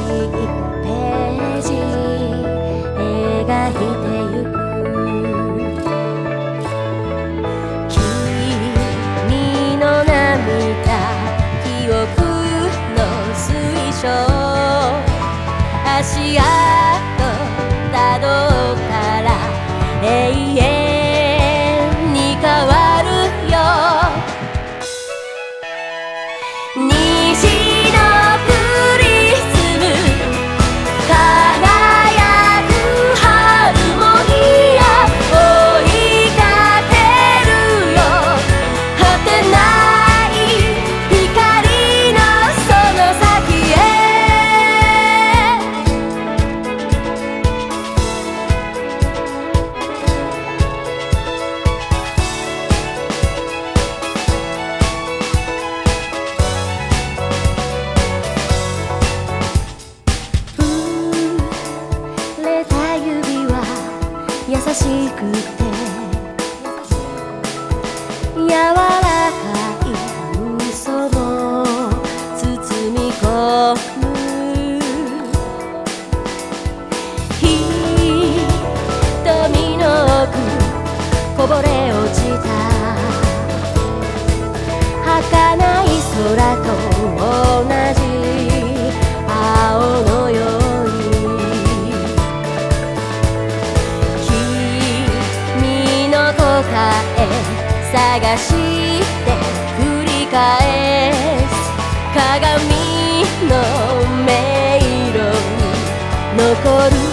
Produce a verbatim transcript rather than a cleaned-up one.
しいページ描いてゆく。君の涙、記憶の水晶、足跡たどったら永遠に変わるよ。虹のプリズム輝くハーモニア、追いかけるよ果てない光のその先へ。優しくて柔らかい嘘も包み込む。瞳の奥こぼれ落ちた儚い空と同じ青のように、探して繰り返す鏡の迷路に残る